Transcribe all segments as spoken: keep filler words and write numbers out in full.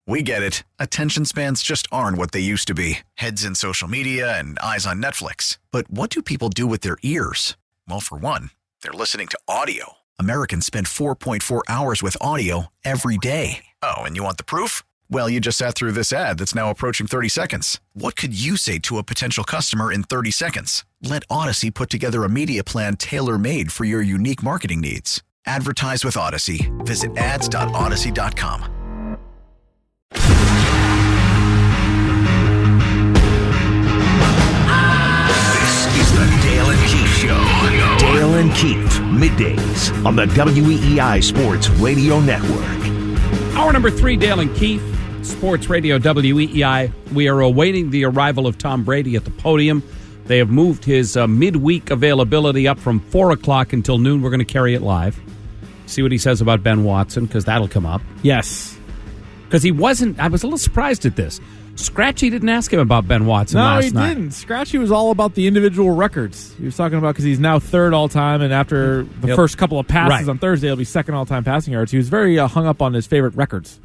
We get it. Attention spans just aren't what they used to be. Heads in social media and eyes on Netflix. But what do people do with their ears? Well, for one, they're listening to audio. Americans spend four point four hours with audio every day. Oh, and you want the proof? Well, you just sat through this ad that's now approaching thirty seconds. What could you say to a potential customer in thirty seconds? Let Odyssey put together a media plan tailor-made for your unique marketing needs. Advertise with Odyssey. Visit ads dot odyssey dot com. This is the Dale and Keefe Show. Dale and Keefe, middays on the W E E I Sports Radio Network. Hour number three, Dale and Keefe, Sports Radio W E E I. We are awaiting the arrival of Tom Brady at the podium. They have moved his uh, midweek availability up from four o'clock until noon. We're going to carry it live. See what he says about Ben Watson, because that'll come up. Yes. Because he wasn't, I was a little surprised at this. Scratchy didn't ask him about Ben Watson no, last he night. didn't. Scratchy was all about the individual records. He was talking about because he's now third all-time, and after the He'll, first couple of passes right. on Thursday, he'll be second all-time passing yards. He was very uh, hung up on his favorite records.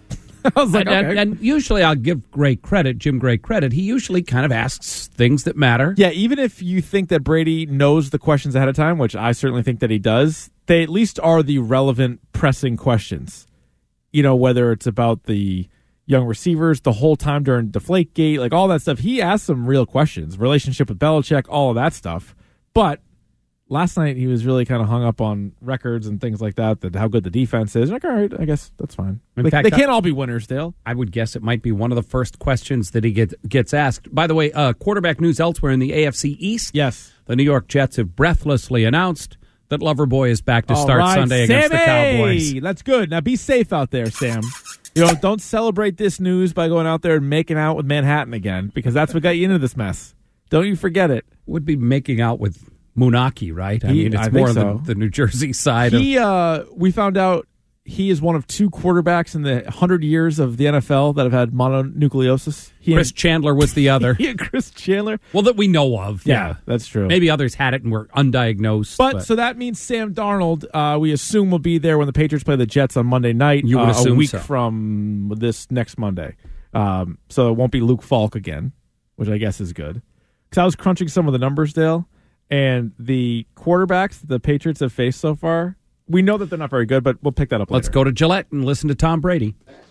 I was like, and, okay. and, and usually I'll give great credit, Jim great credit. He usually kind of asks things that matter. Yeah, even if you think that Brady knows the questions ahead of time, which I certainly think that he does, they at least are the relevant, pressing questions. You know, whether it's about the young receivers the whole time during Deflategate, like all that stuff. He asked some real questions, relationship with Belichick, all of that stuff. But last night he was really kind of hung up on records and things like that, that how good the defense is. Like, all right, I guess that's fine. In They, fact, they can't all be winners, Dale. I would guess it might be one of the first questions that he get, gets asked. By the way, uh, quarterback news elsewhere in the A F C East. Yes. The New York Jets have breathlessly announced that Loverboy is back to All start right, Sunday against Sammy! the Cowboys. That's good. Now be safe out there, Sam. You know, don't celebrate this news by going out there and making out with Manhattan again, because that's what got you into this mess. Don't you forget it. Would be making out with Munaki, right? I He- mean, it's I more think so. the, the New Jersey side He, of. uh, we found out he is one of two quarterbacks in the hundred years of the N F L that have had mononucleosis. He Chris and, Chandler was the other. he and Chris Chandler. Well, that we know of. Yeah, Yeah, that's true. Maybe others had it and were undiagnosed. But, But, so that means Sam Darnold, uh, we assume, will be there when the Patriots play the Jets on Monday night. You would uh, assume a week so. from this next Monday. Um, so it won't be Luke Falk again, which I guess is good. Because I was crunching some of the numbers, Dale, and the quarterbacks that the Patriots have faced so far, we know that they're not very good, but we'll pick that up later. let's go to Gillette and listen to Tom Brady.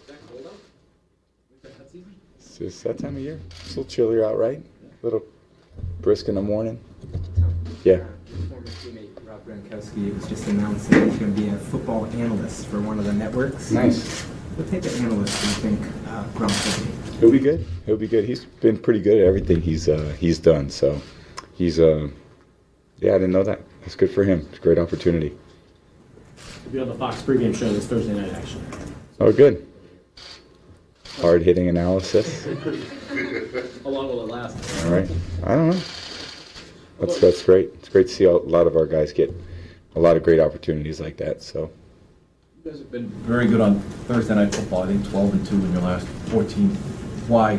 It's just that time of year. It's a little chillier out, right? A little brisk in the morning. Yeah. Former teammate Rob Gronkowski was just announced that he's going to be a football analyst for one of the networks. Nice. What type of analyst do you think uh, Gronk will be? He'll be good. He'll be good. He's been pretty good at everything he's uh, he's done. So he's uh yeah, I didn't know that. That's good for him. It's a great opportunity. He'll be on the Fox pregame show this Thursday night action. Oh, good. Hard hitting analysis. How long will it last? All right. I don't know. That's that's great. It's great to see a lot of our guys get a lot of great opportunities like that. So. You guys have been very good on Thursday Night Football. I think twelve and two in your last fourteen. Why?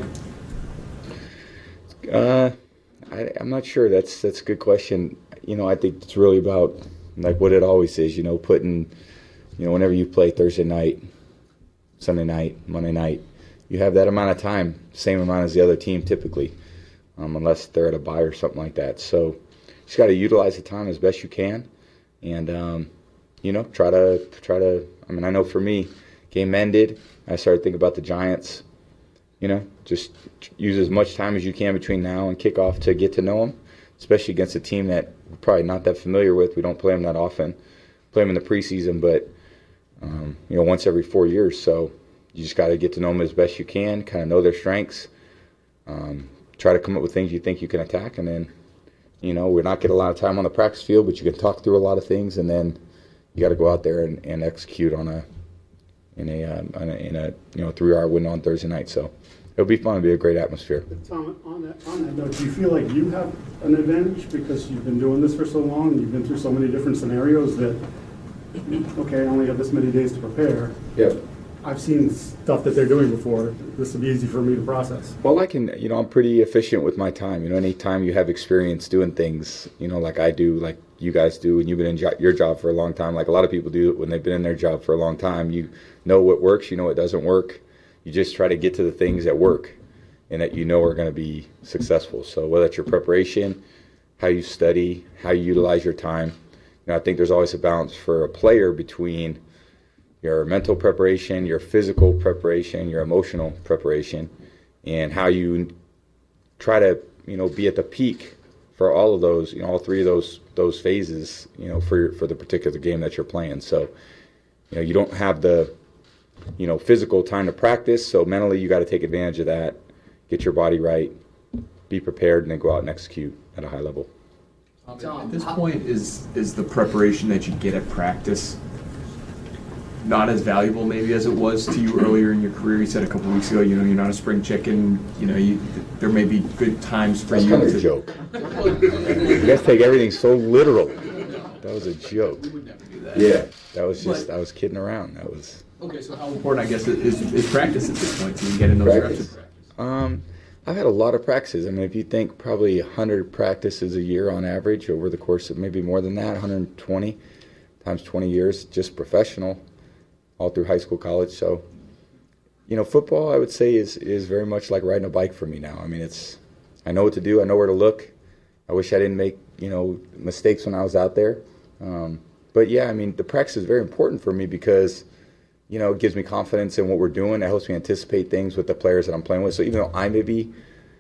Uh, I, I'm not sure. That's that's a good question. You know, I think it's really about like what it always is. You know, putting, you know, whenever you play Thursday night, Sunday night, Monday night, you have that amount of time, same amount as the other team typically, um, unless they're at a bye or something like that. So, you just got to utilize the time as best you can, and um, you know, try to try to. I mean, I know for me, game ended. I started thinking about the Giants. You know, just use as much time as you can between now and kickoff to get to know them, especially against a team that we're probably not that familiar with. We don't play them that often. Play them in the preseason, but, um, you know, once every four years. So you just got to get to know them as best you can, kind of know their strengths, um, try to come up with things you think you can attack, and then, you know, we're not getting a lot of time on the practice field, but you can talk through a lot of things, and then you got to go out there and, and execute on a in a, uh, on a in a you know three-hour win on Thursday night. So it'll be fun. It'll be a great atmosphere. Tom, on that, on that note, do you feel like you have an advantage because you've been doing this for so long and you've been through so many different scenarios that, okay, I only have this many days to prepare. Yeah. I've seen stuff that they're doing before. This will be easy for me to process. Well, I can, you know, I'm pretty efficient with my time. You know, anytime you have experience doing things, you know, like I do, like you guys do, and you've been in jo- your job for a long time, like a lot of people do when they've been in their job for a long time, you know what works, you know what doesn't work. you just try to get to the things that work and that you know are going to be successful. So whether it's your preparation, how you study, how you utilize your time, you know, I think there's always a balance for a player between your mental preparation, your physical preparation, your emotional preparation, and how you try to, you know, be at the peak for all of those, you know, all three of those those phases, you know, for for the particular game that you're playing. So, you know, you don't have the, you know, physical time to practice, so mentally you got to take advantage of that, get your body right, be prepared, and then go out and execute at a high level. Tom, at this point, is is the preparation that you get at practice not as valuable maybe as it was to you earlier in your career? You said a couple weeks ago, you know, you're not a spring chicken. You know, you, there may be good times for That's you. Kind of to, a joke. You guys take everything so literal. That was a joke. We would never do that. Yeah, that was just, But- I was kidding around. That was Okay, so how important, I guess, is, is practice at this point, so you get in those practice. reps? Of practice? Um, I've had a lot of practices. I mean, if you think probably one hundred practices a year on average over the course of maybe more than that, one hundred twenty times twenty years, just professional, all through high school, college. So, you know, football, I would say, is is very much like riding a bike for me now. I mean, it's, I know what to do. I know where to look. I wish I didn't make, you know, mistakes when I was out there. Um, but, yeah, I mean, the practice is very important for me because, you know, it gives me confidence in what we're doing. It helps me anticipate things with the players that I'm playing with. So even though I maybe,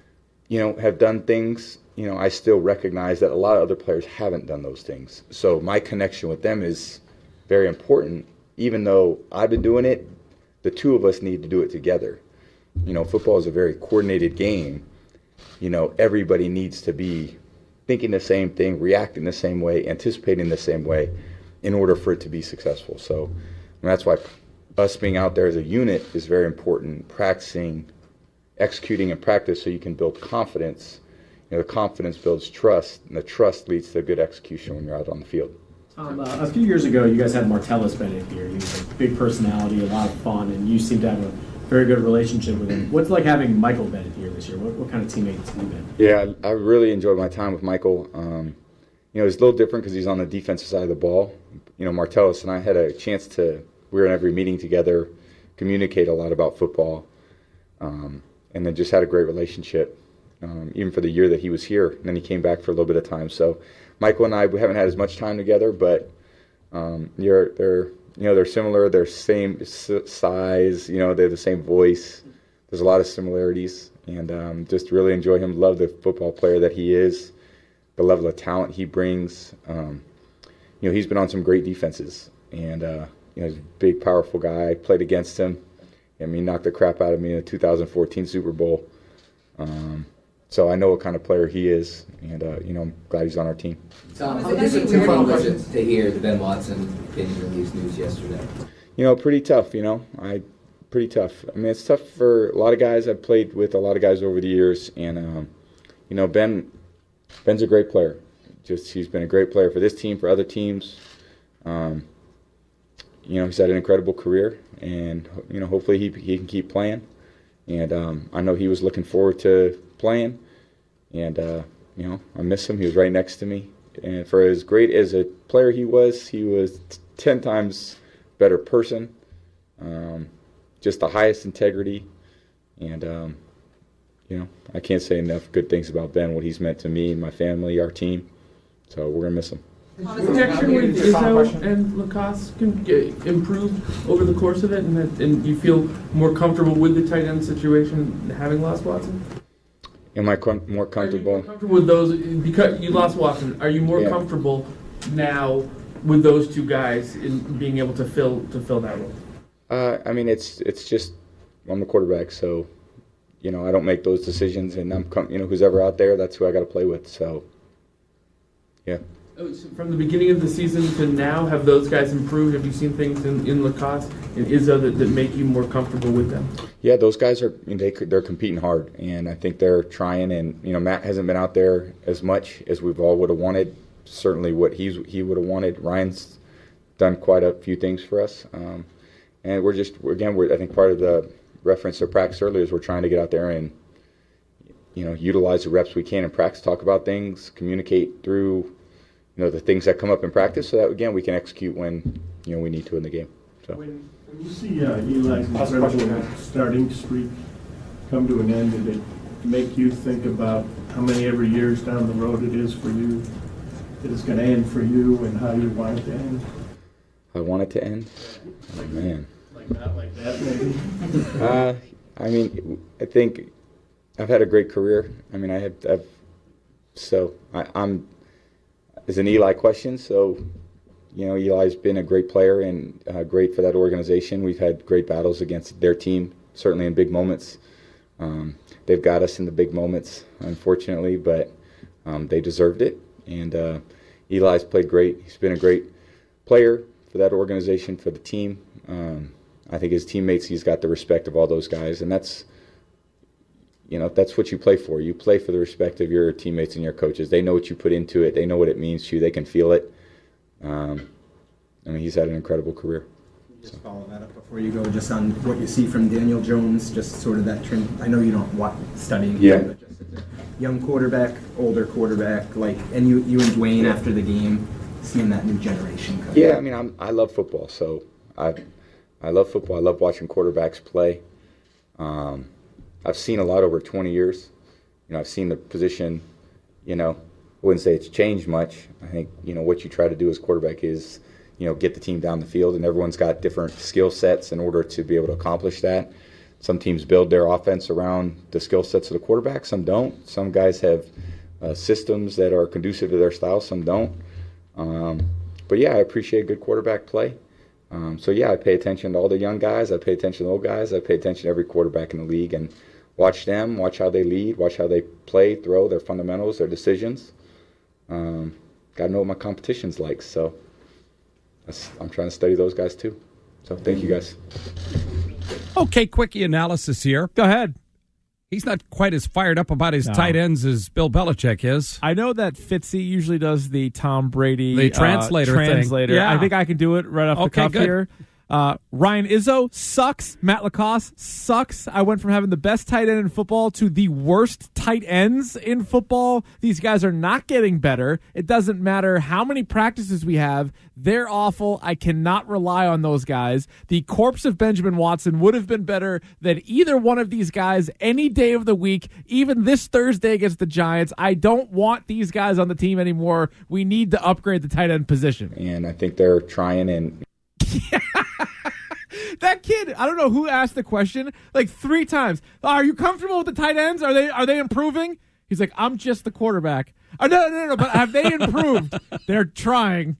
you know, have done things, you know, I still recognize that a lot of other players haven't done those things. So my connection with them is very important. Even though I've been doing it, the two of us need to do it together. You know, football is a very coordinated game. You know, everybody needs to be thinking the same thing, reacting the same way, anticipating the same way in order for it to be successful. So and that's why us being out there as a unit is very important, practicing, executing in practice so you can build confidence. You know, the confidence builds trust, and the trust leads to good execution when you're out on the field. Um, uh, a few years ago, you guys had Martellus Bennett here. He was a big personality, a lot of fun, and you seem to have a very good relationship with him. What's it like having Michael Bennett here this year? What, what kind of teammates have you been? Yeah, I, I really enjoyed my time with Michael. Um, you know, it's a little different because he's on the defensive side of the ball. You know, Martellus and I had a chance to, we were in every meeting together, communicate a lot about football, um, and then just had a great relationship, um, even for the year that he was here. And then he came back for a little bit of time. So Michael and I, we haven't had as much time together, but um, you're, they're, you know, they're similar. They're same size. You know, they're the same voice. There's a lot of similarities, and um, just really enjoy him. Love the football player that he is, the level of talent he brings. Um, you know, he's been on some great defenses, and uh, you know, he's a big, powerful guy. I played against him. I mean, he knocked the crap out of me in the two thousand fourteen Super Bowl. Um, so I know what kind of player he is, and uh, you know, I'm glad he's on our team. Tom, how disappointing was it to hear the Ben Watson opinion release news yesterday? You know, pretty tough. You know, I pretty tough. I mean, it's tough for a lot of guys. I've played with a lot of guys over the years, and um, you know, Ben, Ben's a great player. Just he's been a great player for this team, for other teams. Um, you know, he's had an incredible career, and you know, hopefully he he can keep playing. And um, I know he was looking forward to playing, and uh, you know, I miss him. He was right next to me, and for as great as a player he was, he was t- ten times better person. Um, just the highest integrity, and um, you know, I can't say enough good things about Ben, what he's meant to me and my family, our team. So we're gonna miss him. Connection with Izzo and Lacoste can get, improve over the course of it, and that, and you feel more comfortable with the tight end situation having lost Watson? Am I com- more comfortable? Are you more comfortable with those because you lost Watson? Are you more Yeah. comfortable now with those two guys in being able to fill to fill that role? Uh, I mean, it's it's just I'm the quarterback, so you know I don't make those decisions, and I'm com- you know who's ever out there, that's who I got to play with. So yeah. Oh, so from the beginning of the season to now, have those guys improved? Have you seen things in, in Lacoste and Izzo that, that make you more comfortable with them? Yeah, those guys are they they're competing hard, and I think they're trying. And you know, Matt hasn't been out there as much as we've all would have wanted. Certainly, what he's he would have wanted. Ryan's done quite a few things for us, um, and we're just again, we're, I think part of the reference to practice earlier is we're trying to get out there and you know utilize the reps we can in practice, talk about things, communicate through. You know, the things that come up in practice, so that again we can execute when you know we need to in the game. So. When When you see uh, Eli's incredible starting streak come to an end, did it make you think about how many every years down the road it is for you, that it's going to end for you, and how you want it to end? I want it to end? Oh, man. Like not like that, maybe? uh, I mean, I think I've had a great career. I mean, I have, I've, so I, I'm, it's an Eli question, so, you know, Eli's been a great player and uh, great for that organization. We've had great battles against their team, certainly in big moments. Um, they've got us in the big moments, unfortunately, but um, they deserved it. And uh, Eli's played great. He's been a great player for that organization, for the team. Um, I think his teammates, he's got the respect of all those guys, and that's, you know, that's what you play for. You play for the respect of your teammates and your coaches. They know what you put into it. They know what it means to you. They can feel it. Um, I mean, he's had an incredible career. Just so. Follow that up before you go, just on what you see from Daniel Jones, just sort of that trend. I know you don't want studying yeah. him, but just as a young quarterback, older quarterback, like, and you, you and Dwayne yeah. after the game, seeing that new generation come. Yeah, I mean, I'm, I love football, so I, I love football. I love watching quarterbacks play. Um, I've seen a lot over twenty years. You know, I've seen the position, you know, I wouldn't say it's changed much. I think, you know, what you try to do as quarterback is, you know, get the team down the field, and everyone's got different skill sets in order to be able to accomplish that. Some teams build their offense around the skill sets of the quarterback. Some don't. Some guys have uh, systems that are conducive to their style. Some don't. Um, but, yeah, I appreciate good quarterback play. Um, so, yeah, I pay attention to all the young guys. I pay attention to old guys. I pay attention to every quarterback in the league and watch them, watch how they lead, watch how they play, throw, their fundamentals, their decisions. Um, got to know what my competition's like. So that's, I'm trying to study those guys too. So thank you guys. Okay, quickie analysis here. Go ahead. He's not quite as fired up about his No. tight ends as Bill Belichick is. I know that Fitzy usually does the Tom Brady The translator uh, thing. translator. Yeah. I think I can do it right off the Okay, cuff good. here. Uh, Ryan Izzo sucks. Matt Lacoste sucks. I went from having the best tight end in football to the worst tight ends in football. These guys are not getting better. It doesn't matter how many practices we have. They're awful. I cannot rely on those guys. The corpse of Benjamin Watson would have been better than either one of these guys any day of the week, even this Thursday against the Giants. I don't want these guys on the team anymore. We need to upgrade the tight end position. And I think they're trying and That kid, I don't know who asked the question like three times. Are you comfortable with the tight ends? Are they are they improving? He's like, I'm just the quarterback. Oh, no, no, no, no, but have they improved? They're trying.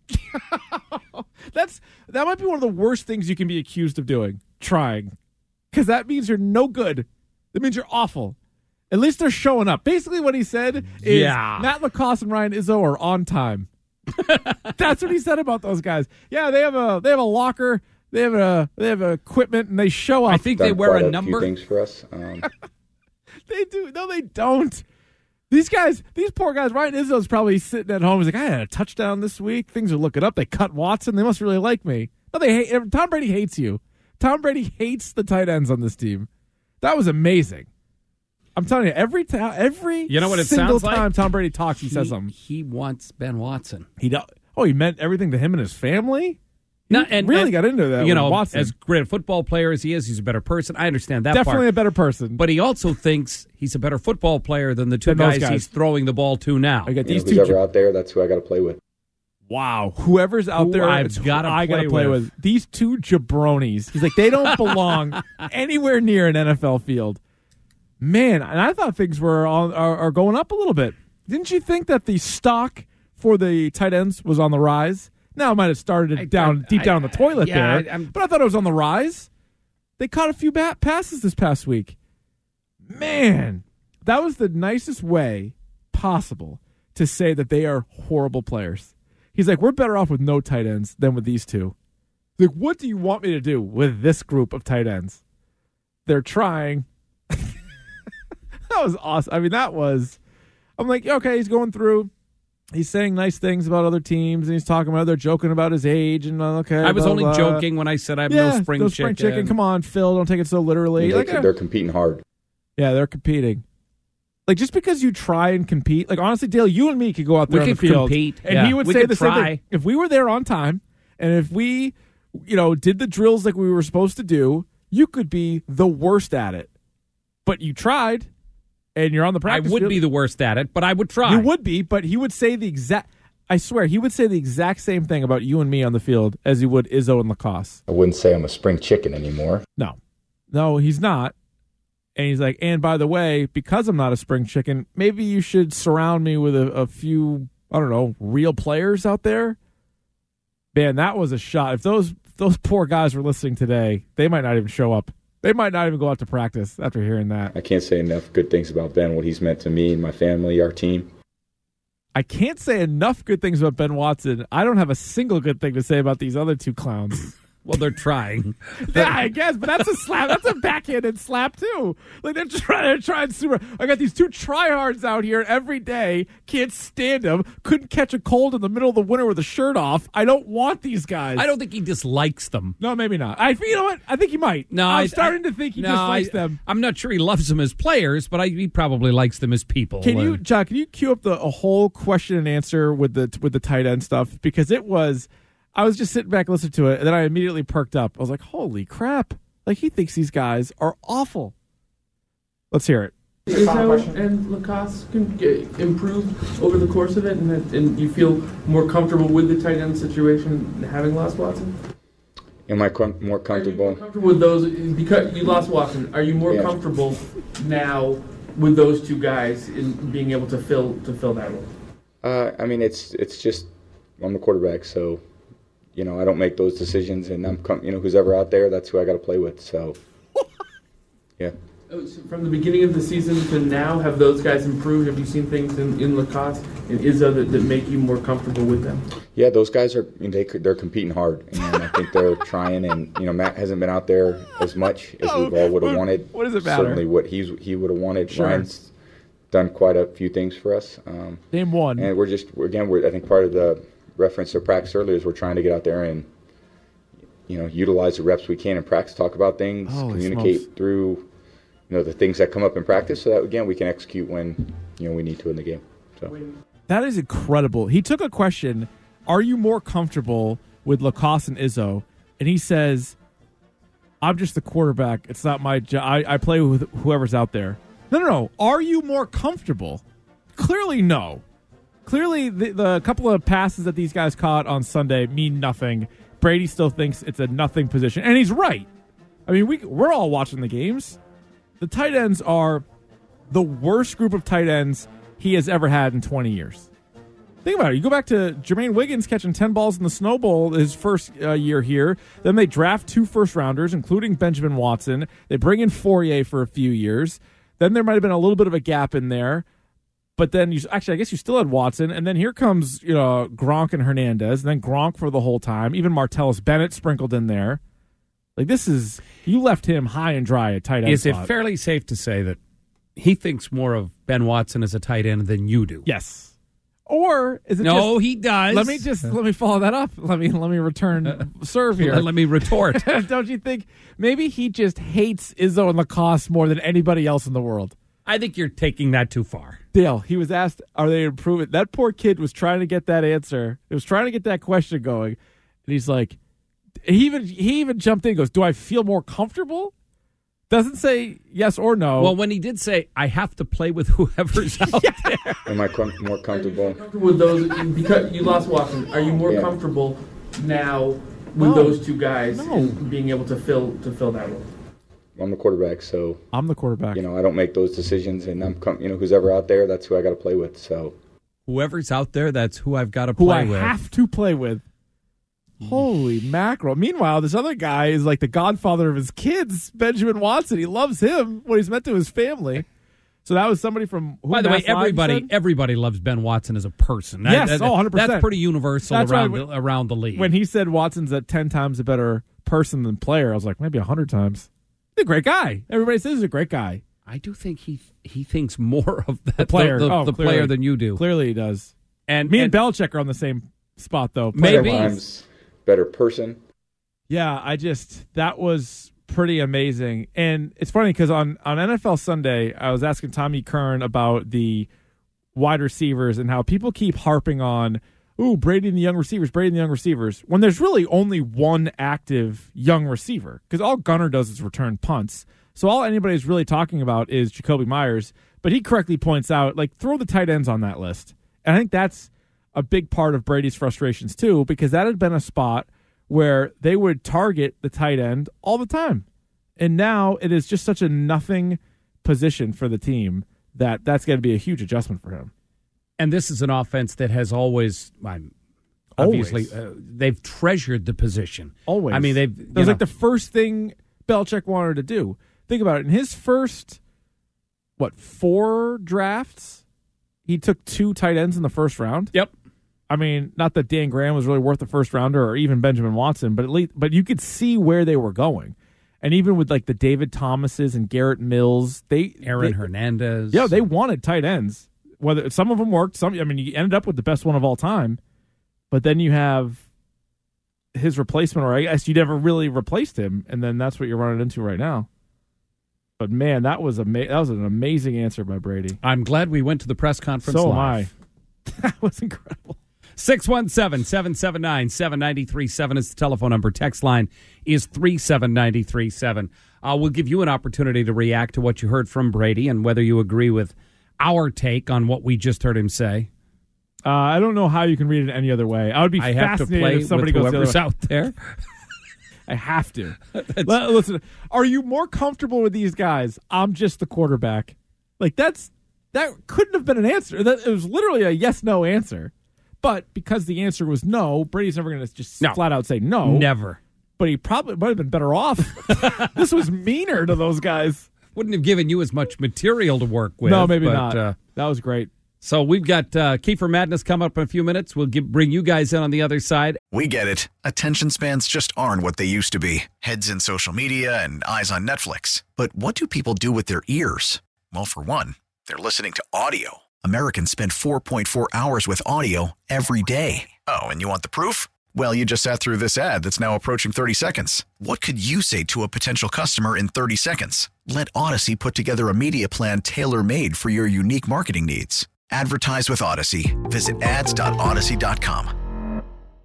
That's that might be one of the worst things you can be accused of doing, trying. Because that means you're no good. That means you're awful. At least they're showing up. Basically what he said is Yeah. Matt Lacoste and Ryan Izzo are on time. That's what he said about those guys. Yeah, they have a they have a locker, they have a they have equipment, and they show up. I think they done wear quite a a number. few things for us. Um, They do. No, they don't. These guys, these poor guys, Ryan Izzo's probably sitting at home. He's like, I had a touchdown this week. Things are looking up. They cut Watson. They must really like me. No, they hate. Tom Brady hates you. Tom Brady hates the tight ends on this team. That was amazing. I'm telling you, every time, every You know what it single sounds like? time Tom Brady talks, he, says something. He wants Ben Watson. He do, oh, he meant everything to him and his family. He No, and really and, got into that. You with know, Watson. as great a football player as he is, he's a better person. I understand that Definitely part. a better person. But he also thinks he's a better football player than the two Than those guys, guys. he's throwing the ball to now. I got you know, these who's two. ever out there, that's who I got to play with. Wow, whoever's out Who there, I've it's who gotta I gotta play play with. with. These two jabronis. He's like, they don't belong anywhere near an N F L field. Man, and I thought things were on, are, are going up a little bit. Didn't you think that the stock for the tight ends was on the rise? Now it might have started I- down I- deep down I- in the toilet yeah, there, I- I'm- but I thought it was on the rise. They caught a few bat passes this past week. Man, that was the nicest way possible to say that they are horrible players. He's like, we're better off with no tight ends than with these two. Like, what do you want me to do with this group of tight ends? They're trying. That was awesome. I mean, that was, I'm like, okay, he's going through. He's saying nice things about other teams, and he's talking about, they're joking about his age, and uh, okay. I was blah, only blah. joking when I said I'm Yeah, no spring no chicken. spring chicken. Come on, Phil, don't take it so literally. They, Like, uh, they're competing hard. yeah, they're competing. Like, just because you try and compete, like, honestly, Dale, you and me could go out there We on the could field. compete, And yeah. he would We say could the same try. thing. If we were there on time, and if we you know, did the drills like we were supposed to do, you could be the worst at it. But you tried, and you're on the practice I would field. be the worst at it, but I would try. You would be, but he would say the exact, I swear, he would say the exact same thing about you and me on the field as he would Izzo and Lacoste. I wouldn't say I'm a spring chicken anymore. No. No, he's not. And he's like, and by the way, because I'm not a spring chicken, maybe you should surround me with a, a few, I don't know, real players out there. Man, that was a shot. If those if those poor guys were listening today, they might not even show up. They might not even go out to practice after hearing that. I can't say enough good things about Ben, what he's meant to me and my family, our team. I can't say enough good things about Ben Watson. I don't have a single good thing to say about these other two clowns. Well, they're trying. Yeah, I guess, but that's a slap. That's a backhanded slap too. Like they're trying, they're trying super. I got these two tryhards out here every day. Can't stand them. Couldn't catch a cold in the middle of the winter with a shirt off. I don't want these guys. I don't think he dislikes them. No, maybe not. I, you know what? I think he might. No, I'm I, starting I, to think he no, dislikes I, them. I'm not sure he loves them as players, but I, he probably likes them as people. Can you, John? Can you cue up the a whole question and answer with the with the tight end stuff? Because it was. I was just sitting back listening to it, and then I immediately perked up. I was like, holy crap. Like, he thinks these guys are awful. Let's hear it. Izzo and Lacoste can get, improve over the course of it, and, that, and you feel more comfortable with the tight end situation having lost Watson? Am I com- more comfortable? More comfortable with those, because you lost Watson, are you more yeah. comfortable now with those two guys in being able to fill to fill that role? Uh, I mean, it's it's just, I'm the quarterback, so... You know, I don't make those decisions, and I'm, you know, who's ever out there, that's who I got to play with. So, yeah. Oh, so from the beginning of the season to now, have those guys improved? Have you seen things in, in Lacoste and Izzo that, that make you more comfortable with them? Yeah, those guys are, I mean, they they're competing hard, and I think they're trying. And you know, Matt hasn't been out there as much as oh, we all would have what, wanted. What does it matter? Certainly, what he's he would have wanted. Sure. Ryan's done quite a few things for us. Um, Name one. And we're just we're, again, we're I think part of the reference to practice earlier is we're trying to get out there and, you know, utilize the reps we can in practice, talk about things, Holy communicate smokes. through, you know, the things that come up in practice so that, again, we can execute when, you know, we need to in the game. So That is incredible. He took a question, are you more comfortable with Lacoste and Izzo? And he says, I'm just the quarterback. It's not my job. I, I play with whoever's out there. No, no, no. Are you more comfortable? Clearly, no. Clearly, the, the couple of passes that these guys caught on Sunday mean nothing. Brady still thinks it's a nothing position, and he's right. I mean, we, we're all watching the games. The tight ends are the worst group of tight ends he has ever had in twenty years. Think about it. You go back to Jermaine Wiggins catching ten balls in the Snow Bowl his first uh, year here. Then they draft two first-rounders, including Benjamin Watson. They bring in Fourier for a few years. Then there might have been a little bit of a gap in there. But then, you actually, I guess you still had Watson. And then here comes you know Gronk and Hernandez. And then Gronk for the whole time. Even Martellus Bennett sprinkled in there. Like, this is, you left him high and dry at tight end Is spot. it fairly safe to say that he thinks more of Ben Watson as a tight end than you do? Yes. Or is it No, just, he does. Let me just, let me follow that up. Let me, let me return serve here. Let me retort. Don't you think maybe he just hates Izzo and Lacoste more than anybody else in the world? I think you're taking that too far. Dale, he was asked, are they improving? That poor kid was trying to get that answer. He was trying to get that question going. And he's like, he even he even jumped in and goes, do I feel more comfortable? Doesn't say yes or no. Well, when he did say, I have to play with whoever's out yeah. there. Am I com- more comfortable? With those, because you lost Watson, are you more yeah. comfortable now with No. those two guys No. in being able to fill to fill that role? I'm the quarterback, so I'm the quarterback. you know I don't make those decisions, and I'm com- you know who's ever out there, that's who I got to play with. So Whoever's out there, that's who I've got to who play I with. have to play with. Holy mackerel. Meanwhile, this other guy is like the godfather of his kids, Benjamin Watson. He loves him, what he's meant to his family. So that was somebody from who By the way, Mass Live everybody said? everybody loves Ben Watson as a person. That- Yes, that- oh, one hundred percent. That's pretty universal That's around, right. the, around the league. When he said Watson's a ten times a better person than player, I was like, maybe one hundred times. He's a great guy. Everybody says he's a great guy. I do think he he thinks more of that, The player. the, the, Oh, the clearly. player than you do. Clearly he does. And Me and, and Belichick are on the same spot, though. Maybe. Sometimes better person. Yeah, I just, that was pretty amazing. And it's funny because on, on N F L Sunday, I was asking Tommy Kern about the wide receivers and how people keep harping on, ooh, Brady and the young receivers, Brady and the young receivers, when there's really only one active young receiver, because all Gunner does is return punts. So all anybody's really talking about is Jacoby Myers, but he correctly points out, like, throw the tight ends on that list. And I think that's a big part of Brady's frustrations too, because that had been a spot where they would target the tight end all the time. And now it is just such a nothing position for the team that that's going to be a huge adjustment for him. And this is an offense that has always, I'm, obviously, uh, they've treasured the position. Always. I mean, they've. It was know, like the first thing Belichick wanted to do. Think about it. In his first, what, four drafts, he took two tight ends in the first round. Yep. I mean, not that Dan Graham was really worth the first rounder or even Benjamin Watson, but at least, but you could see where they were going. And even with like the David Thomases and Garrett Mills, they Aaron they, Hernandez. Yeah, they wanted tight ends. Whether some of them worked, some I mean, you ended up with the best one of all time, but then you have his replacement, or I guess you never really replaced him, and then that's what you're running into right now. But man, that was ama- that was an amazing answer by Brady. I'm glad we went to the press conference. So live. am I. That was incredible. six one seven, seven seven nine, seven nine three seven is the telephone number. Text line is three seven nine three seven. Uh, we'll give you an opportunity to react to what you heard from Brady and whether you agree with our take on what we just heard him say. Uh, I don't know how you can read it any other way. I would be I have to fascinated play if somebody with goes the whoever's other way. out there. I have to. L- Listen, are you more comfortable with these guys? I'm just the quarterback. Like, that's that couldn't have been an answer. That, it was literally a yes-no answer. But because the answer was no, Brady's never going to just No. flat out say no. Never. But he probably might have been better off. This was meaner to those guys. Wouldn't have given you as much material to work with. No, maybe but, not. Uh, That was great. so we've got uh, Kiefer Madness coming up in a few minutes. We'll give, bring you guys in on the other side. We get it. Attention spans just aren't what they used to be. Heads in social media and eyes on Netflix. But what do people do with their ears? Well, for one, they're listening to audio. Americans spend four point four hours with audio every day. Oh, and you want the proof? Well, you just sat through this ad that's now approaching thirty seconds. What could you say to a potential customer in thirty seconds? Let Odyssey put together a media plan tailor-made for your unique marketing needs. Advertise with Odyssey. Visit ads dot odyssey dot com.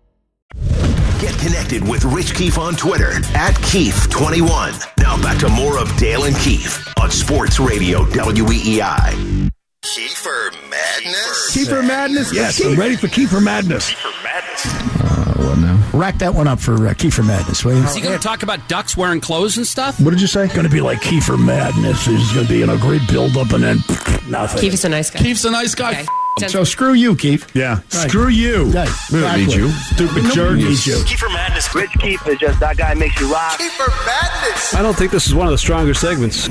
Get connected with Rich Keefe on Twitter at Keefe twenty-one. Now back to more of Dale and Keefe on Sports Radio W E E I. Kiefer Madness? Kiefer Madness? Yes, I'm ready for Kiefer Madness. Kiefer Madness. Uh, what now? Rack that one up for uh, Kiefer Madness, will you? Is he going to talk about ducks wearing clothes and stuff? What did you say? Going to be like Kiefer Madness. He's going to be in a great build-up and then nothing. Keefe's a nice guy. Keefe's a nice guy. Okay. So screw you, Keefe. Yeah. Right. Screw you. Right. We don't need you. Stupid jerk. Needs you. Kiefer Madness. Rich Keefe is just that guy makes you rock. Kiefer Madness. I don't think this is one of the stronger segments.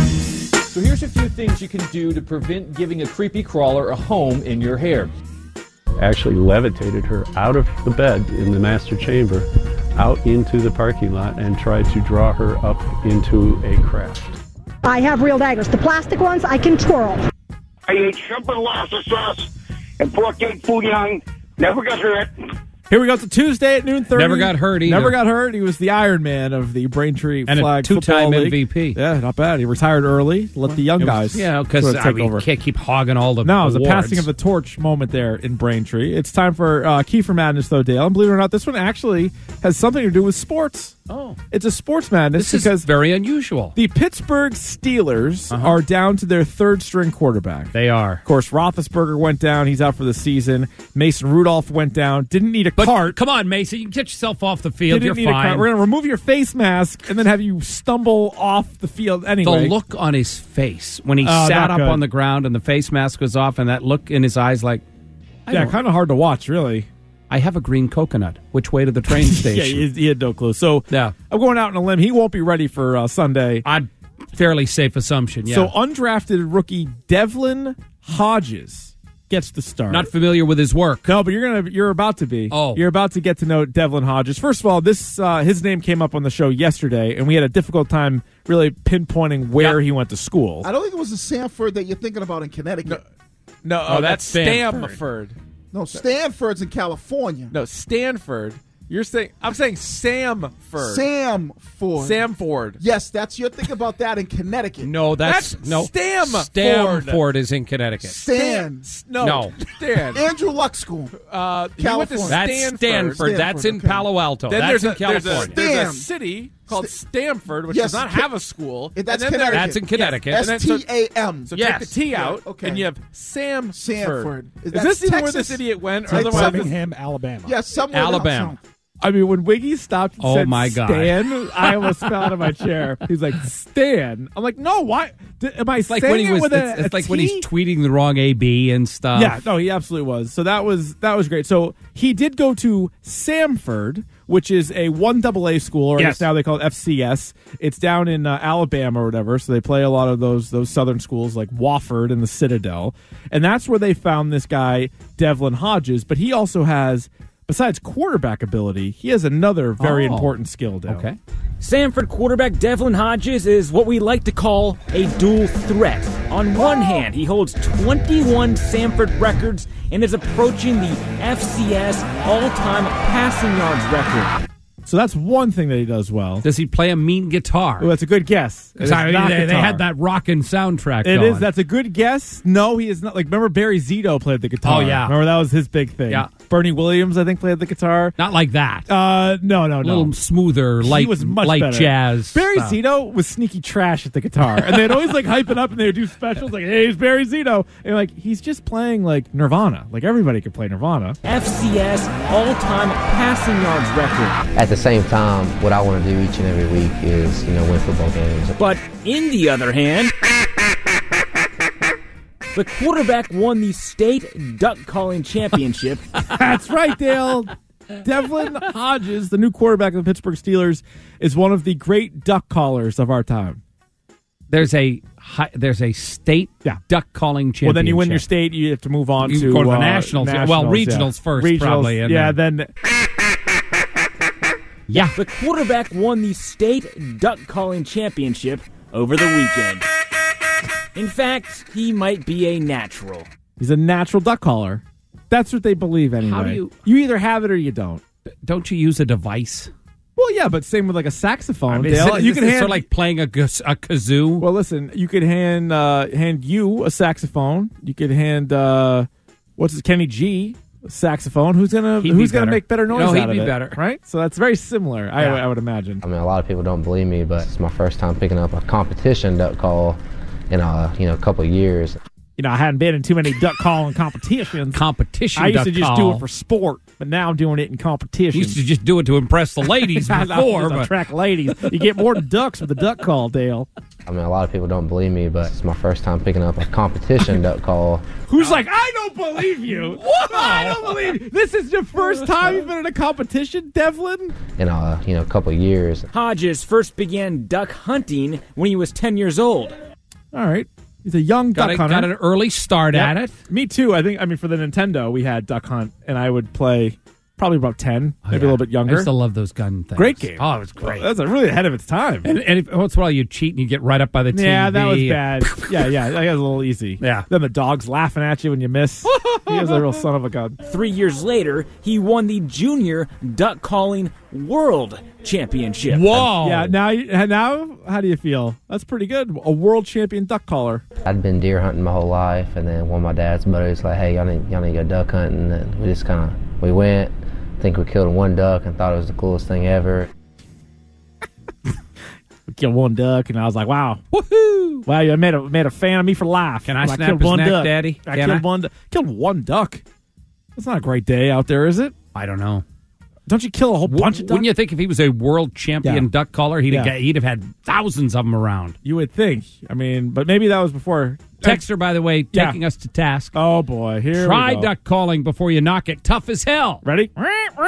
So here's a few things you can do to prevent giving a creepy crawler a home in your hair. Actually levitated her out of the bed in the master chamber, out into the parking lot, and tried to draw her up into a craft. I have real daggers. The plastic ones I can twirl. I ate shrimp and lobster sauce and pork cake food young. Never got hurt. Here we go. It's a Tuesday at noon thirty. Never got hurt either. Never got hurt. He was the Iron Man of the Braintree And a Flag two-time Football M V P. League. Yeah, not bad. He retired early. Let the young It was- guys yeah, because sort of I take mean, over. you can't keep hogging all the No, it was a awards. passing of the torch moment there in Braintree. It's time for uh, Kiefer Madness, though, Dale. And believe it or not, this one actually has something to do with sports. Oh. It's a sports madness This because is very unusual. the Pittsburgh Steelers Uh-huh. are down to their third-string quarterback. They are. Of course, Roethlisberger went down. He's out for the season. Mason Rudolph went down. Didn't need a But cart. come on, Mason. You can get yourself off the field. Didn't You're need a fine. cart. We're going to remove your face mask and then have you stumble off the field anyway. The look on his face when he Oh, sat not up good. on the ground and the face mask was off, and that look in his eyes like, I Yeah, don't- kind of hard to watch, really. I have a green coconut. Which way to the train yeah, station? he, he had no clue. So yeah. I'm going out on a limb. He won't be ready for uh, Sunday. I'd fairly safe assumption, yeah. So undrafted rookie Devlin Hodges gets the start. Not familiar with his work. No, but you're gonna you're about to be. Oh. You're about to get to know Devlin Hodges. First of all, this uh, his name came up on the show yesterday, and we had a difficult time really pinpointing where he went to school. I don't think it was the Sanford that you're thinking about in Connecticut. No, Oh, oh, that's that's Stanford. Stanford. No, Stanford's in California. No, Stanford You're saying I'm saying Samford. Samford. Samford. Yes, that's you're thinking about that in Connecticut. No, that's, That's no. Stamford. Stamford is in Connecticut. Stan. No. No. Stan. Andrew Luck School. Uh, you went to California. That's Stanford. Stanford. That's in okay. Palo Alto. Then That's there's in a, there's, a, California. there's a Stan. city called Stamford, which Yes, does not Ca- have a school. It- that's and then there- Connecticut. That's in Connecticut. And then- S T A M. So Yes. take the T out, Yeah, okay. and you have Samford. Samford. Is That's this even where Texas. this idiot went? Or Texas. otherwise, Birmingham, Alabama. Yeah, somewhere down Alabama. south. I mean, when Wiggy stopped and Oh, said my God. Stan, I almost fell out of my chair. He's like, Stan. I'm like, no, why? D- am I It's like saying when he it was. with It's, a, it's a like when T? he's tweeting the wrong A B and stuff. Yeah, no, he absolutely was. So that was that was great. So he did go to Samford, which is a one double A school, or I Yes. guess now they call it F C S. It's down in uh, Alabama or whatever. So they play a lot of those those southern schools like Wofford and the Citadel, and that's where they found this guy Devlin Hodges. But he also has, besides quarterback ability, he has another very Oh. important skill. Dale. Okay. Sanford quarterback Devlin Hodges is what we like to call a dual threat. On one hand, he holds twenty-one Sanford records and is approaching the F C S all-time passing yards record. So that's one thing that he does well. Does he play a mean guitar? Oh, that's a good guess. It is Sorry, not they, they guitar. had that rockin' soundtrack It going. is. That's a good guess. No, he is not. Like, remember Barry Zito played the guitar. Oh, yeah. Remember that was his big thing. Yeah. Bernie Williams, I think, played the guitar. Not like that. Uh, no, no, A no. little smoother, light, he was much light better. jazz. Barry stuff. Zito was sneaky trash at the guitar, and they'd always like hype it up, and they would do specials like, "Hey, it's Barry Zito," and like he's just playing like Nirvana. Like everybody could play Nirvana. F C S all-time passing yards record. At the same time, what I want to do each and every week is, you know, win football games. But in the other hand, the quarterback won the state duck calling championship. That's right, Dale. Devlin Hodges, the new quarterback of the Pittsburgh Steelers, is one of the great duck callers of our time. There's a hi, there's a state Yeah. duck calling championship. Well, then you win your state, you have to move on You to, go to the uh, nationals. nationals. Well, yeah. regionals first, Regionals, probably, and yeah, then- then Yeah, the quarterback won the state duck calling championship over the weekend. In fact, he might be a natural. he's a natural duck caller. That's what they believe anyway. How do you- You either have it or you don't. Don't you use a device? Well, yeah, but same with like a saxophone. I mean, Dale. is it- you is can it hand sort of like playing a, kaz- a kazoo. Well, listen, you could hand uh, hand you a saxophone. You could hand uh, what's his Kenny G a saxophone. Who's gonna He'd be who's gonna better. make better noise No, he'd out of be it? better. Right? So that's very similar. I, Yeah. I would imagine. I mean, a lot of people don't believe me, but it's my first time picking up a competition duck call in a, you know, a couple of years. You know, I hadn't been in too many duck calling competitions. Competition I used duck to just call. do it for sport, but now I'm doing it in competition. You used to just do it to impress the ladies I before. just but attract ladies. You get more ducks with the duck call, Dale. I mean, a lot of people don't believe me, but it's my first time picking up a competition duck call. Who's like, I don't believe you. What? I don't believe you. This is your first time you've been in a competition, Devlin? In a, you know, a couple of years. Hodges first began duck hunting when he was ten years old. All right. He's a young got, duck a, hunter. got an early start Yep. at it. Me too. I think, I mean, for the Nintendo, we had Duck Hunt, and I would play probably about ten, maybe a little bit I younger. used to love those gun things. Great game. Oh, it was great. That's a really ahead of its time. And, and if, once in a while you cheat and you get right up by the T V. Yeah, that was bad. yeah, yeah, that was a little easy. Yeah. Then the dog's laughing at you when you miss. He was a real son of a gun. Three years later, he won the Junior Duck Calling World Championship. Whoa. Yeah, now, now, how do you feel? That's pretty good. A world champion duck caller. I'd been deer hunting my whole life, and then one of my dad's buddies was like, hey, y'all need, y'all need to go duck hunting. And we just kind of, we went. I think we killed one duck and thought it was the coolest thing ever. We killed one duck, and I was like, wow. Woohoo! Wow, you made a, made a fan of me for life. Can I When snap killed his one neck, duck. Daddy? I Can killed I? one du- Killed one duck. That's not a great day out there, is it? I don't know. Don't you kill a whole bunch of ducks? Wouldn't you think if he was a world champion Yeah. duck caller, he'd, have, Yeah. got- he'd have had thousands of them around? You would think. I mean, but maybe that was before. Texter, by the way, Yeah. taking us to task. Oh, boy. Here Try we go. duck calling before you knock it tough as hell. Ready? Well,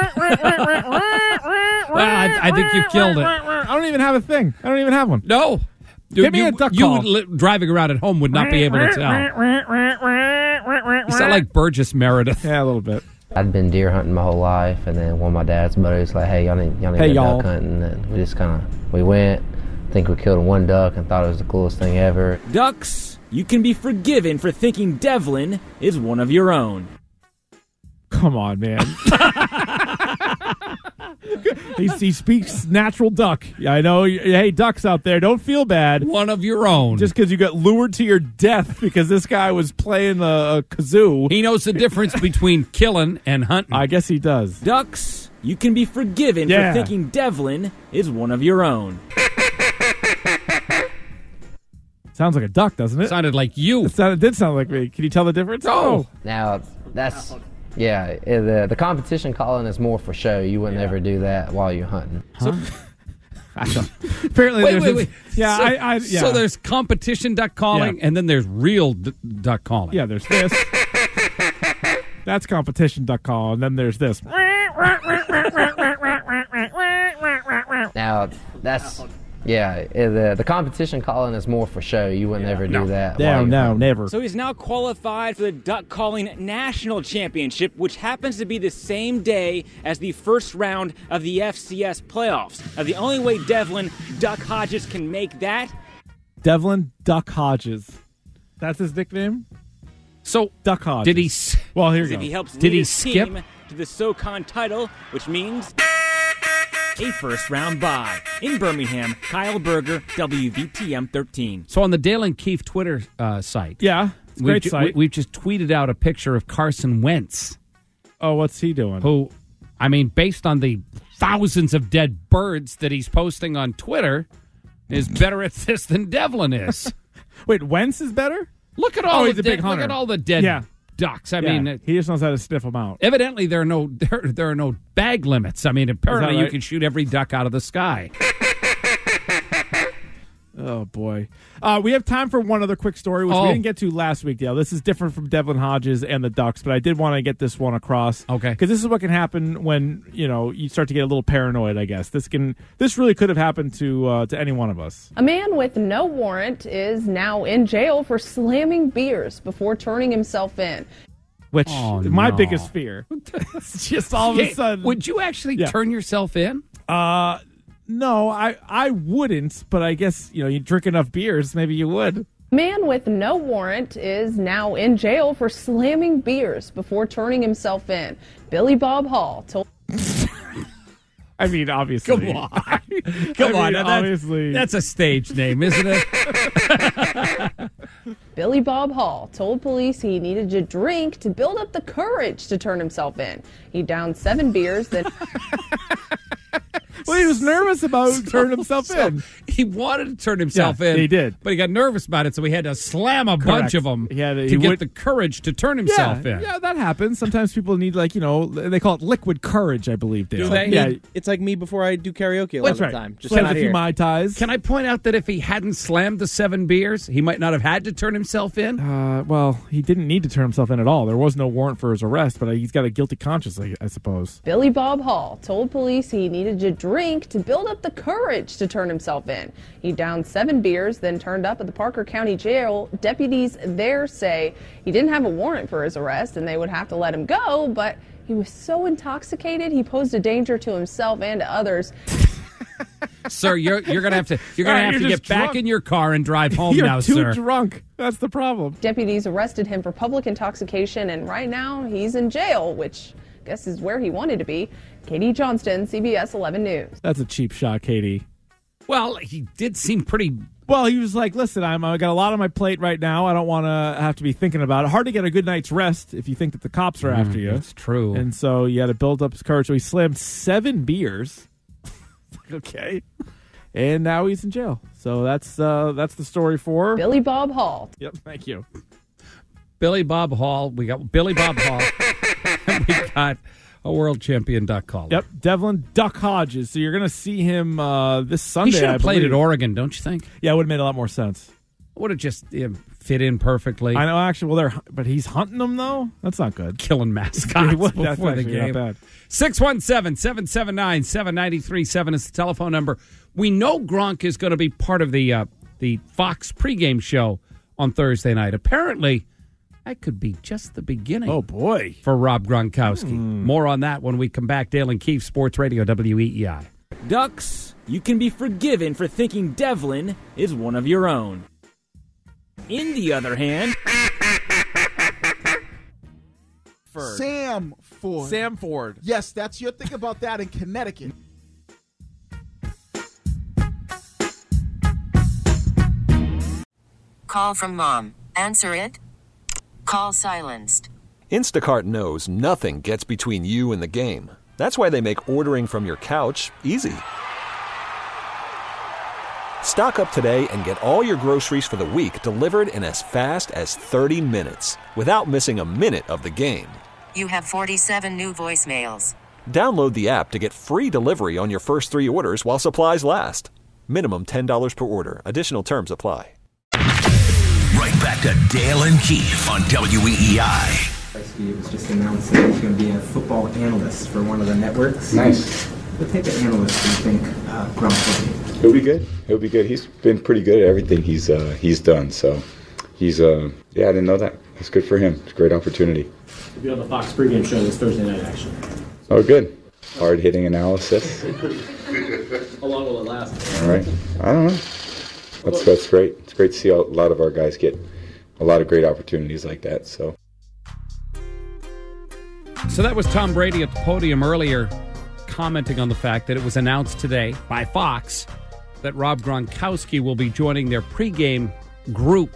I, I think you've killed it. I don't even have a thing. I don't even have one. No. Give me you, a duck you call. li- driving around at home would not be able to tell. You sound like Burgess Meredith. Yeah, a little bit. I'd been deer hunting my whole life, and then one of my dad's buddies was like, hey, y'all need, y'all need Hey, to go y'all. duck hunting. And we just kind of, we went. I think we killed one duck and thought it was the coolest thing ever. Ducks, you can be forgiven for thinking Devlin is one of your own. Come on, man. he, he speaks natural duck. Yeah, I know. Hey, ducks out there, don't feel bad. One of your own. Just because you got lured to your death because this guy was playing a, a kazoo. He knows the difference between killing and hunting. I guess he does. Ducks, you can be forgiven Yeah. for thinking Devlin is one of your own. Sounds like a duck, doesn't it? Sounded like you. It, sounded, it did sound like me. Can you tell the difference? Oh. Now, that's, yeah, it- the, the competition calling is more for show. You wouldn't ever do that while you're hunting. Huh? I don't. Apparently, Wait, there's wait, a- wait. Yeah, so, I, I, yeah. so there's competition duck calling, Yeah. and then there's real d- duck calling. Yeah, there's this. That's competition duck call, and then there's this. Now, that's, yeah, it- the, the competition calling is more for show. You wouldn't ever do that while No, you're no, hunting. never. So he's now qualified for the Duck Calling National Championship, which happens to be the same day as the first round of the F C S playoffs. Now, the only way Devlin Duck Hodges can make that. Devlin Duck Hodges. That's his nickname? So, Duck Hodges. did he? s- Well, here is you if go. he helps Did lead he his skip? team to the SoCon title, which means a first round bye. In Birmingham, Kyle Berger, W V T M thirteen. So on the Dale and Keefe Twitter uh, site, Yeah, it's a we've great ju- site. we, we've just tweeted out a picture of Carson Wentz, oh, what's he doing? who, I mean, based on the thousands of dead birds that he's posting on Twitter, is better at this than Devlin is. Wait, Wentz is better? Look at all Oh, the he's a dead, big look hunter. at all the dead Yeah. ducks. I Yeah, mean, uh, he just knows how to sniff them out. evidently there are no there, there are no bag limits. I mean, apparently you right? can shoot every duck out of the sky. Oh, boy. Uh, we have time for one other quick story, which Oh. we didn't get to last week, Dale. This is different from Devlin Hodges and the Ducks, but I did want to get this one across. Okay. Because this is what can happen when, you know, you start to get a little paranoid, I guess. This can this really could have happened to uh, to any one of us. A man with no warrant is now in jail for slamming beers before turning himself in. Which Oh, my no. biggest fear. It's just all of Yeah, a sudden. would you actually Yeah. turn yourself in? Uh, no, I, I wouldn't, but I guess, you know, you drink enough beers, maybe you would. Man with no warrant is now in jail for slamming beers before turning himself in. Billy Bob Hall told. I mean, obviously. Come on. I Come mean, on. now that- obviously. That's a stage name, isn't it? Billy Bob Hall told police he needed to drink to build up the courage to turn himself in. He downed seven beers, then. Well, he was nervous about turning himself So in. he wanted to turn himself Yeah, in. he did. But he got nervous about it, so he had to slam a bunch Correct. of them He had to- to he get would- the courage to turn himself yeah, in. yeah, that happens. Sometimes people need, like, you know, they call it liquid courage, I believe, Dale. Do they? Yeah, It's like me before I do karaoke a lot that's of right. the time. Just Slams not a few here. Mai Tais. Can I point out that if he hadn't slammed the seven beers, he might not have had to turn himself in? Uh, well, he didn't need to turn himself in at all. There was no warrant for his arrest, but he's got a guilty conscience, I, I suppose. Billy Bob Hall told police he needed to drink to build up the courage to turn himself in. He downed seven beers, then turned up at the Parker County Jail. Deputies there say he didn't have a warrant for his arrest and they would have to let him go, but he was so intoxicated he posed a danger to himself and to others. Sir, you're you're gonna have to you're gonna All right, have to you're get just back drunk. in your car and drive home You're now, too sir. drunk. That's the problem. Deputies arrested him for public intoxication, and right now he's in jail, which I guess is where he wanted to be. Katie Johnston, C B S eleven News. That's a cheap shot, Katie. Well, he did seem pretty. Well, he was like, listen, I'm, I got a lot on my plate right now. I don't want to have to be thinking about it. Hard to get a good night's rest if you think that the cops are after you. That's true. And so you had to build up his courage. So he slammed seven beers. Okay. And now he's in jail. So that's uh, that's the story for Billy Bob Hall. Yep, thank you. Billy Bob Hall. We got Billy Bob Hall. And we got a world champion duck caller. Yep, Devlin Duck Hodges. So you're going to see him uh, this Sunday. He should I have played believe. at Oregon, don't you think? Yeah, it would have made a lot more sense. Would have just yeah, fit in perfectly. I know, actually. Well, they're but he's hunting them though. That's not good. Killing mascots That's before the actually game. not bad. six one seven, seven seven nine, seven nine three seven is the telephone number. We know Gronk is going to be part of the uh, the Fox pregame show on Thursday night. Apparently, that could be just the beginning. Oh, boy. For Rob Gronkowski. Hmm. More on that when we come back. Dale and Keefe, Sports Radio, W E E I. Ducks, you can be forgiven for thinking Devlin is one of your own. In the other hand, Sam Ford. Sam Ford. Yes, that's your thing about that in Connecticut. Call from mom. Answer it. Call silenced. Instacart knows nothing gets between you and the game. That's why they make ordering from your couch easy. Stock up today and get all your groceries for the week delivered in as fast as thirty minutes without missing a minute of the game. You have forty-seven new voicemails. Download the app to get free delivery on your first three orders while supplies last. Minimum ten dollars per order. Additional terms apply. Right back to Dale and Keefe on W E E I. It was just announced that he's going to be a football analyst for one of the networks. Nice. What type of analyst do you think uh, Gronk will be? He'll be good. He'll be good. He's been pretty good at everything he's uh, he's done. So he's uh, yeah, I didn't know that. It's good for him. It's a great opportunity. He'll be on the Fox pregame show this Thursday night action. Oh, good. Hard hitting analysis. How long will it last? All right. I don't know. That's that's great. It's great to see a lot of our guys get a lot of great opportunities like that. So. So that was Tom Brady at the podium earlier, commenting on the fact that it was announced today by Fox that Rob Gronkowski will be joining their pregame group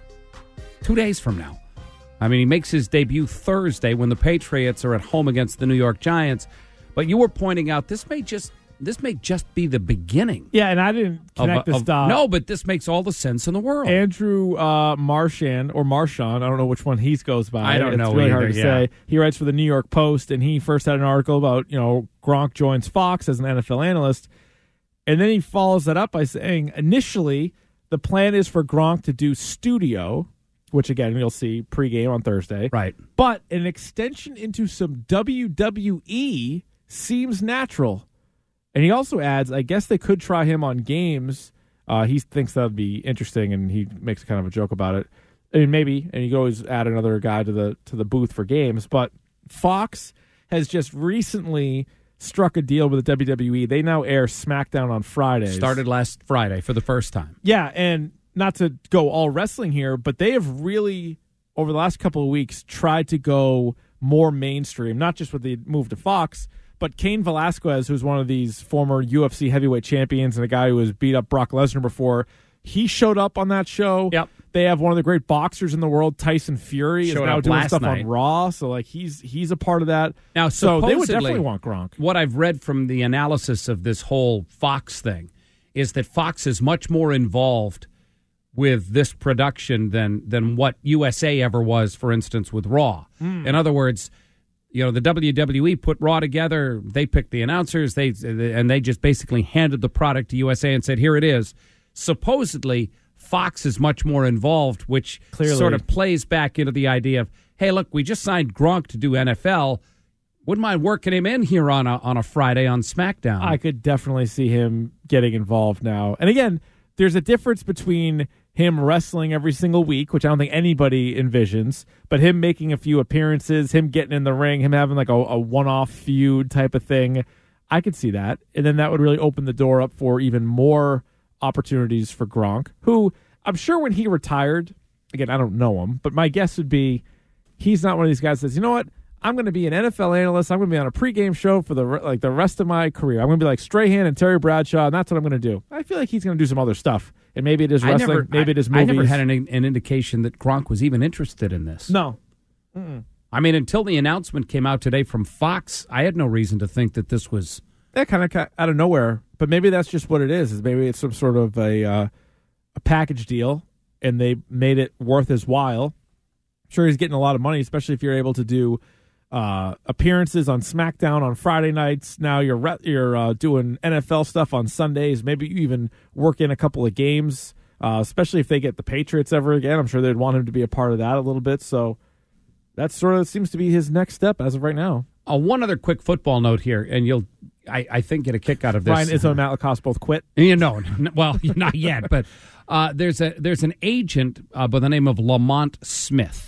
two days from now. I mean, he makes his debut Thursday when the Patriots are at home against the New York Giants. But you were pointing out this may just this may just be the beginning. Yeah, and I didn't connect of, this of, dot. No, but this makes all the sense in the world. Andrew uh, Marchand, or Marchand, I don't know which one he goes by. I don't it's know really either, hard to yeah. say. He writes for the New York Post, and he first had an article about, you know, Gronk joins Fox as an N F L analyst. And then he follows that up by saying, initially, the plan is for Gronk to do studio, which, again, you'll see pregame on Thursday. Right. But an extension into some W W E seems natural. And he also adds, I guess they could try him on games. Uh, he thinks that would be interesting, and he makes kind of a joke about it. I mean, maybe, and you can always add another guy to the to the booth for games. But Fox has just recently struck a deal with the W W E. They now air SmackDown on Fridays. Started last Friday for the first time. Yeah, and not to go all wrestling here, but they have really, over the last couple of weeks, tried to go more mainstream, not just with the move to Fox, but Cain Velasquez, who's one of these former U F C heavyweight champions and a guy who has beat up Brock Lesnar before, he showed up on that show. Yep. They have one of the great boxers in the world, Tyson Fury, Showed is now up doing last stuff night. on Raw. So, like, he's he's a part of that. Now, so they would supposedly, definitely want Gronk. What I've read from the analysis of this whole Fox thing is that Fox is much more involved with this production than than what U S A ever was, for instance, with Raw. Mm. In other words, you know, the W W E put Raw together. They picked the announcers, they and they just basically handed the product to U S A and said, "Here it is." Supposedly, Fox is much more involved, which Clearly. sort of plays back into the idea of, "Hey, look, we just signed Gronk to do N F L. Wouldn't mind working him in here on a on a Friday on SmackDown." I could definitely see him getting involved now. And again, there's a difference between him wrestling every single week, which I don't think anybody envisions, but him making a few appearances, him getting in the ring, him having like a, a one-off feud type of thing. I could see that. And then that would really open the door up for even more opportunities for Gronk, who I'm sure when he retired, again, I don't know him, but my guess would be he's not one of these guys that says, you know what, I'm going to be an N F L analyst. I'm going to be on a pregame show for the like the rest of my career. I'm going to be like Strahan and Terry Bradshaw, and that's what I'm going to do. I feel like he's going to do some other stuff. And maybe it is I wrestling, never, maybe I, it is movies. I never had an, an indication that Gronk was even interested in this. No. Mm-mm. I mean, until the announcement came out today from Fox, I had no reason to think that this was... That kind of out of nowhere, but maybe that's just what it is. Is maybe it's some sort of a uh, a package deal, and they made it worth his while. I'm sure he's getting a lot of money, especially if you're able to do uh, appearances on SmackDown on Friday nights. Now you're re- you're uh, doing N F L stuff on Sundays. Maybe you even work in a couple of games, uh, especially if they get the Patriots ever again. I'm sure they'd want him to be a part of that a little bit. So that sort of seems to be his next step as of right now. Uh, one other quick football note here, and you'll, I, I think, get a kick out of this. Ryan Izzo and Matt Lacoste both quit. You know, well, not yet, but uh, there's a there's an agent uh, by the name of Lamont Smith.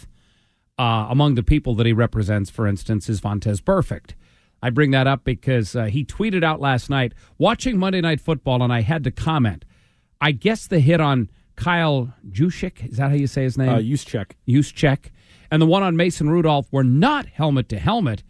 Uh, among the people that he represents, for instance, is Vontaze Burfict. I bring that up because uh, he tweeted out last night, watching Monday Night Football, and I had to comment. I guess the hit on Kyle Juszczyk, is that how you say his name? Uh, Juszczyk. Juszczyk. And the one on Mason Rudolph were not helmet to helmet.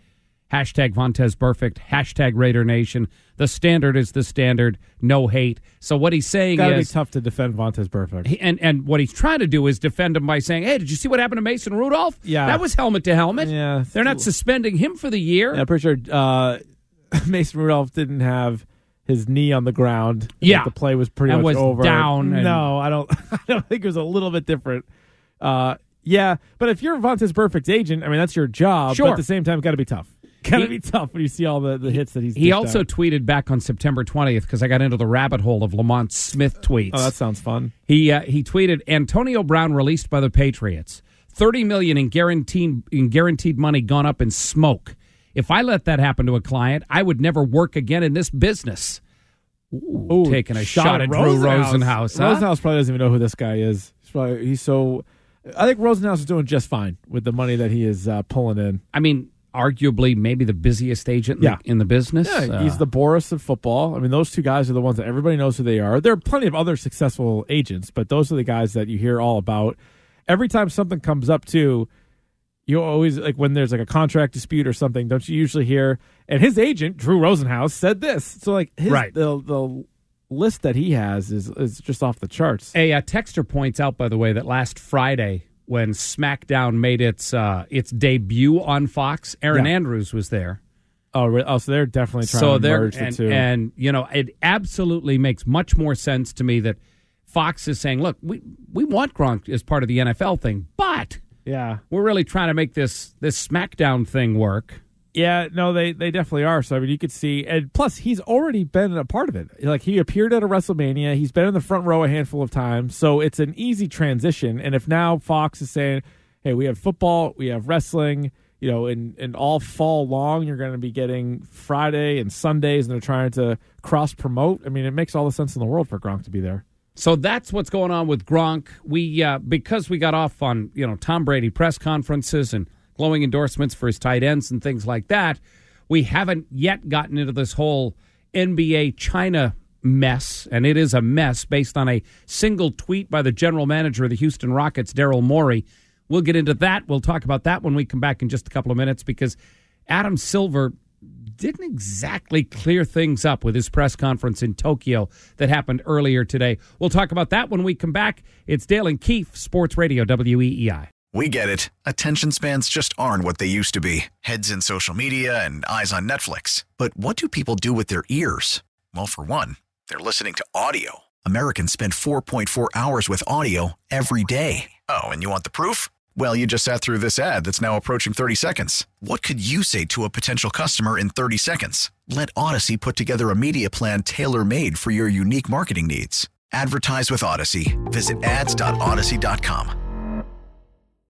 Hashtag Vontez Burfict, hashtag Raider Nation. The standard is the standard, no hate. So what he's saying Gotta is... be tough to defend Vontez Burfict. He, and, and what he's trying to do is defend him by saying, hey, did you see what happened to Mason Rudolph? Yeah. That was helmet to helmet. Yeah. They're not suspending him for the year. Yeah, I'm pretty sure uh, Mason Rudolph didn't have his knee on the ground. I Yeah. think the play was pretty And much was over. down and- No, I don't. I don't think it was a little bit different. Uh, yeah, but if you're Vontez Burfict's agent, I mean that's your job. Sure. But at the same time, got to be tough. Got to He- be tough when you see all the, the hits that he's. He dished also out. tweeted back on September twentieth because I got into the rabbit hole of Lamont Smith tweets. Oh, that sounds fun. He uh, he tweeted Antonio Brown released by the Patriots, thirty million dollars in guaranteed in guaranteed money gone up in smoke. If I let that happen to a client, I would never work again in this business. Ooh, Ooh, taking a shot, at Drew Rosenhaus. Huh? Rosenhaus probably doesn't even know who this guy is. He's probably he's so. I think Rosenhaus is doing just fine with the money that he is uh, pulling in. I mean, arguably maybe the busiest agent in, Yeah. the, in the business. Yeah, Uh, he's the Boris of football. I mean, those two guys are the ones that everybody knows who they are. There are plenty of other successful agents, but those are the guys that you hear all about. Every time something comes up, too, you always, like when there's like a contract dispute or something, don't you usually hear, and his agent, Drew Rosenhaus, said this. So, like, his, Right. the, the list that he has is, is just off the charts. A uh, texter points out, by the way, that last Friday when SmackDown made its uh, its debut on Fox, Aaron Yeah. Andrews was there. Oh, re- oh, so they're definitely trying So to they're merge the and, two. and you know it absolutely makes much more sense to me that Fox is saying, look, we we want Gronk as part of the N F L thing, but yeah, we're really trying to make this this SmackDown thing work. Yeah, no, they, they definitely are. So, I mean, you could see, and plus, he's already been a part of it. Like, he appeared at a WrestleMania. He's been in the front row a handful of times. So, it's an easy transition. And if now Fox is saying, hey, we have football, we have wrestling, you know, and, and all fall long, you're going to be getting Friday and Sundays, and they're trying to cross promote. I mean, it makes all the sense in the world for Gronk to be there. So that's what's going on with Gronk. We uh, because we got off on, you know, Tom Brady press conferences and glowing endorsements for his tight ends and things like that, we haven't yet gotten into this whole N B A China mess, and it is a mess based on a single tweet by the general manager of the Houston Rockets, Daryl Morey. We'll get into that. We'll talk about that when we come back in just a couple of minutes, because Adam Silver didn't exactly clear things up with his press conference in Tokyo that happened earlier today. We'll talk about that when we come back. It's Dale and Keefe, Sports Radio, W E E I. We get it. Attention spans just aren't what they used to be. Heads in social media and eyes on Netflix. But what do people do with their ears? Well, for one, they're listening to audio. Americans spend four point four hours with audio every day. Oh, and you want the proof? Well, you just sat through this ad that's now approaching thirty seconds. What could you say to a potential customer in thirty seconds? Let Odyssey put together a media plan tailor-made for your unique marketing needs. Advertise with Odyssey. Visit ads dot odyssey dot com.